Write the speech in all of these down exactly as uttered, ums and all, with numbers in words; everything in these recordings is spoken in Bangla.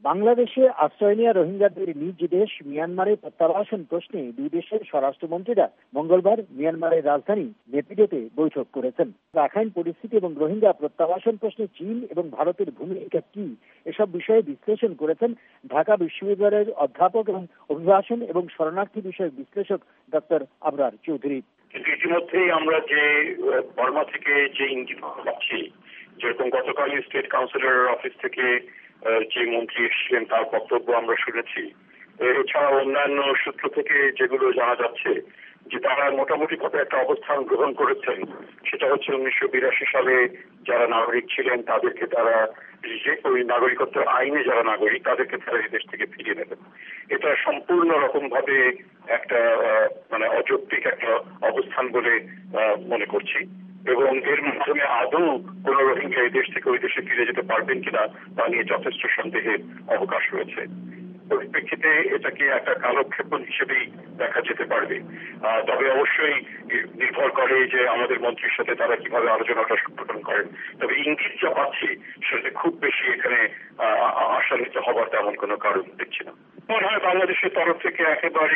বাংলাদেশে আশ্রয় নেওয়া রোহিঙ্গাদের নিজ দেশ মিয়ানমারে প্রত্যাবাসন প্রশ্নে দুই দেশের স্বরাষ্ট্রমন্ত্রীরা মঙ্গলবার মিয়ানমারের রাজধানী নেপিডোতে বৈঠক করেছেন। রাখাইন পরিস্থিতি এবং রোহিঙ্গা প্রত্যাবাসন প্রশ্নে চীন এবং ভারতের ভূমিকা কি, এসব বিষয়ে বিশ্লেষণ করেছেন ঢাকা বিশ্ববিদ্যালয়ের অধ্যাপক এবং অভিবাসন এবং শরণার্থী বিষয়ক বিশ্লেষক ডক্টর আবরার চৌধুরী। কিন্তু ইতিমধ্যেই আমরা যে বর্মা থেকে যে ইঙ্গিত পাচ্ছি, যেরকম গতকালই স্টেট কাউন্সিলর অফিস থেকে যে মন্ত্রী এসেছিলেন তার বক্তব্য আমরা শুনেছি, এছাড়া অন্যান্য সূত্র থেকে যেগুলো জানা যাচ্ছে যে তারা মোটামুটি ভাবে একটা অবস্থান গ্রহণ করেছেন, সেটা হচ্ছে উনিশশো বিরাশি সালে যারা নাগরিক ছিলেন তাদেরকে তারা ওই নাগরিকত্ব আইনে যারা নাগরিক তাদেরকে তারা এই দেশ থেকে ফিরিয়ে নেবেন। এটা সম্পূর্ণ রকম ভাবে একটা মানে অযৌক্তিক একটা অবস্থান বলে মনে করছি এবং এর মাধ্যমে আদৌ কোন রোহিঙ্গা এই দেশ থেকে ওই দেশে ফিরে যেতে পারবেন কিনা তা নিয়ে যথেষ্ট সন্দেহের অবকাশ রয়েছে। পরিপ্রেক্ষিতে এটাকে একটা কালক্ষেপণ হিসেবেই দেখা যেতে পারবে। তবে অবশ্যই নির্ভর করে যে আমাদের মন্ত্রীর সাথে তারা কিভাবে আলোচনাটা সম্পাদন করেন। তবে ইঙ্গিত যা পাচ্ছি সেটা খুব বেশি এখানে আশান্বিত হবার তেমন কোনো কারণ দেখছি না। মনে হয় বাংলাদেশের তরফ থেকে একেবারে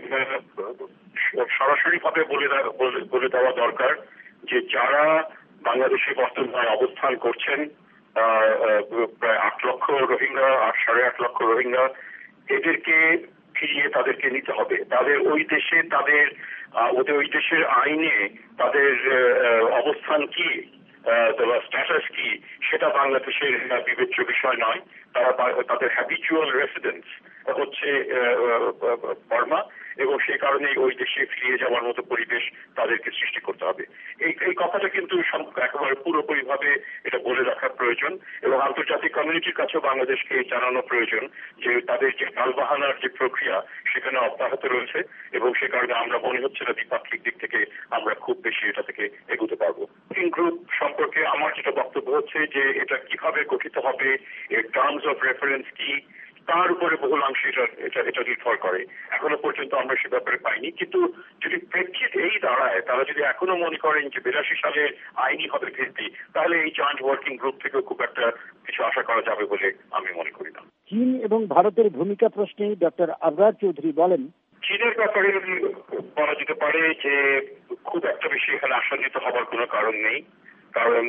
সরাসরি ভাবে বলে দেওয়া দরকার যে যারা বাংলাদেশে বর্তমানে অবস্থান করছেন, প্রায় আট লক্ষ রোহিঙ্গা, আট সাড়ে আট লক্ষ রোহিঙ্গা, এদেরকে ফিরিয়ে তাদেরকে নিতে হবে। তাদের ওই দেশে তাদের ওদের ওই দেশের আইনে তাদের অবস্থান কি, স্ট্যাটাস কি, সেটা বাংলাদেশের বিবেচ্য বিষয় নয়। তারা তাদের হ্যাবিচুয়াল রেসিডেন্স হচ্ছে বর্মা এবং সেই কারণে ওই দেশে ফিরে যাওয়ার মতো পরিবেশ তাদেরকে সৃষ্টি করতে হবে। এই এই কথাটা কিন্তু একেবারে পুরোপুরি ভাবে এটা বলে রাখার প্রয়োজন এবং আন্তর্জাতিক কমিউনিটির কাছেও বাংলাদেশকে জানানো প্রয়োজন যে তাদের যে টালবাহানার যে প্রক্রিয়া সেখানে অব্যাহত রয়েছে এবং সে কারণে আমরা মনে হচ্ছে না দ্বিপাক্ষিক দিক থেকে আমরা খুব বেশি এটা থেকে এগোতে পারবো। গ্রুপ সম্পর্কে আমার যেটা বক্তব্য হচ্ছে যে এটা কিভাবে গঠিত হবে, এর টার্মস অফ রেফারেন্স কি, তার উপরে বহুলাংশে এটা এটা নির্ভর করে। এখনো পর্যন্ত আমরা সে ব্যাপারে পাইনি, কিন্তু যদি প্রেক্ষিত এই দাঁড়ায়, তারা যদি এখনো মনে করেন যে বিরাশি সালে আইনি হবে ভিত্তি, তাহলে এই জয়েন্ট ওয়ার্কিং গ্রুপ থেকে খুব একটা কিছু আশা করা যাবে বলে আমি মনে করি না। চীন এবং ভারতের ভূমিকা প্রশ্নে ডক্টর আবরার চৌধুরী বলেন, চীনের ব্যাপারে বলা যেতে পারে যে খুব একটা বেশি এখানে আশান্বিত হবার কোনো কারণ নেই, কারণ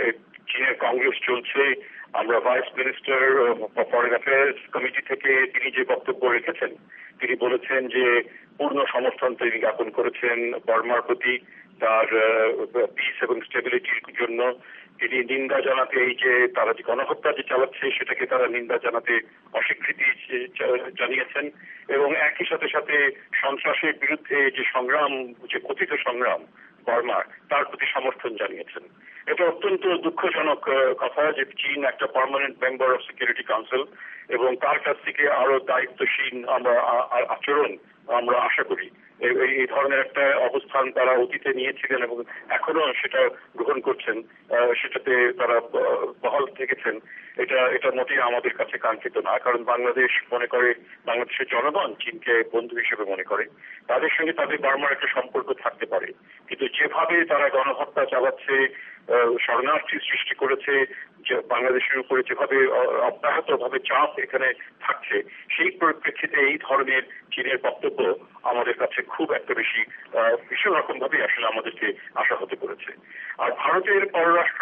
চীনের কংগ্রেস চলছে। আমরা vice minister foreign affairs committee থেকে তিনি যে বক্তব্য রেখেছেন, তিনি বলেছেন যে পূর্ণ সমর্থন তিনি জ্ঞাপন করেছেন বর্মার প্রতি, তার পিস এবং স্টেবিলিটির জন্য। তিনি নিন্দা জানাতে এই যে তারা যে গণহত্যা যে চালাচ্ছে সেটাকে তারা নিন্দা জানাতে অস্বীকৃতি জানিয়েছেন এবং একই সাথে সাথে সন্ত্রাসের বিরুদ্ধে যে সংগ্রাম, যে কথিত সংগ্রাম বর্মার, তার প্রতি সমর্থন জানিয়েছেন। এটা অত্যন্ত দুঃখজনক কথা যে চীন একটা permanent member of security council এবং তার কাছ থেকে আরো দায়িত্বশীল আমরা আচরণ আমরা আশা করি। এই ধরনের একটা অবস্থান তারা অতীতে নিয়েছিলেন এবং এখনো সেটা গ্রহণ করছেন, সেটাতে তারা বহাল থেকেছেন। এটা এটা মোটেই আমাদের কাছে কাঙ্ক্ষিত না, কারণ বাংলাদেশ মনে করে, বাংলাদেশের জনগণ চীনকে বন্ধু হিসেবে মনে করে, তাদের সঙ্গে তাদের বার্মার একটা সম্পর্ক থাকতে পারে। কিন্তু যেভাবে তারা গণহত্যা চালাচ্ছে, শরণার্থী সৃষ্টি করেছে, বাংলাদেশের উপরে যেভাবে অব্যাহত ভাবে চাপ এখানে থাকছে, সেই পরিপ্রেক্ষিতে এই ধরনের চীনের বক্তব্য আমাদের কাছে খুব একটা বেশি ভীষণ রকম ভাবে আসলে আমাদেরকে আশা হতে করেছে। আর ভারতের পররাষ্ট্র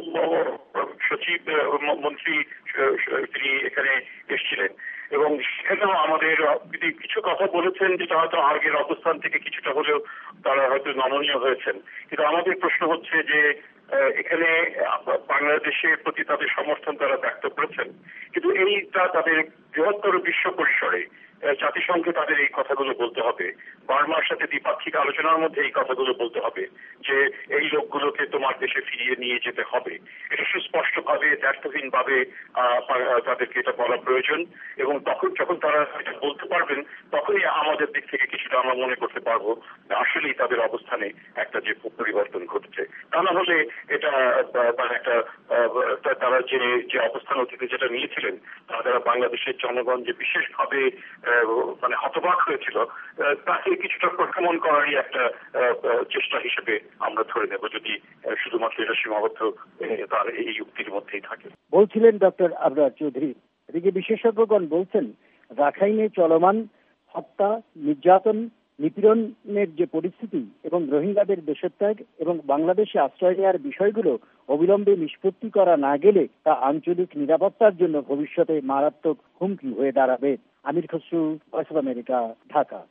সচিব মন্ত্রী তিনি এখানে এসেছিলেন এবং সেখানেও আমাদের কিছু কথা বলেছেন যেটা হয়তো আগের অবস্থান থেকে কিছুটা হলেও তারা হয়তো নমনীয় হয়েছেন। কিন্তু আমাদের প্রশ্ন হচ্ছে যে এখানে বাংলাদেশের প্রতি তাদের সমর্থন তারা ব্যক্ত করেছেন, কিন্তু এইটা তাদের বৃহত্তর বিশ্ব পরিসরে জাতিসংঘে তাদের এই কথাগুলো বলতে হবে, বার্মার সাথে দ্বিপাক্ষিক আলোচনার মধ্যে এই কথাগুলো বলতে হবে যে এই লোকগুলোকে তোমার দেশে ফিরিয়ে নিয়ে যেতে হবে। এটা সুস্পষ্ট ভাবে, দ্ব্যর্থহীন ভাবে তাদেরকে এটা বলা প্রয়োজন এবং তখন যখন তারা এটা বলতে পারবেন তখনই আমাদের দিক থেকে কিছুটা আমরা মনে করতে পারবো আসলেই তাদের অবস্থানে একটা যে পরিবর্তন ঘটছে। তা না হলে এটা মানে একটা তারা যে যে অবস্থান অতীতে যেটা নিয়েছিলেন, তারা বাংলাদেশের জনগণ যে বিশেষভাবে মানে হতবাক হয়েছিল, তাকে কিছুটা প্রশমন করারই একটা চেষ্টা হিসেবে আমরা ধরে নেব, যদি শুধুমাত্র এটা সীমাবদ্ধ তার এই যুক্তির মধ্যেই থাকে। বলছিলেন ডক্টর আবরার চৌধুরী। এদিকে বিশেষজ্ঞগণ বলছেন, রাখাইনে চলমান হত্যা, নির্যাতন, নিপীড়নের যে পরিস্থিতি এবং রোহিঙ্গাদের দেশত্যাগ এবং বাংলাদেশে আশ্রয় নেওয়ার বিষয়গুলো অবিলম্বে নিষ্পত্তি করা না গেলে তা আঞ্চলিক নিরাপত্তার জন্য ভবিষ্যতে মারাত্মক হুমকি হয়ে দাঁড়াবে। Amir Khasru, voice of America, Dhaka.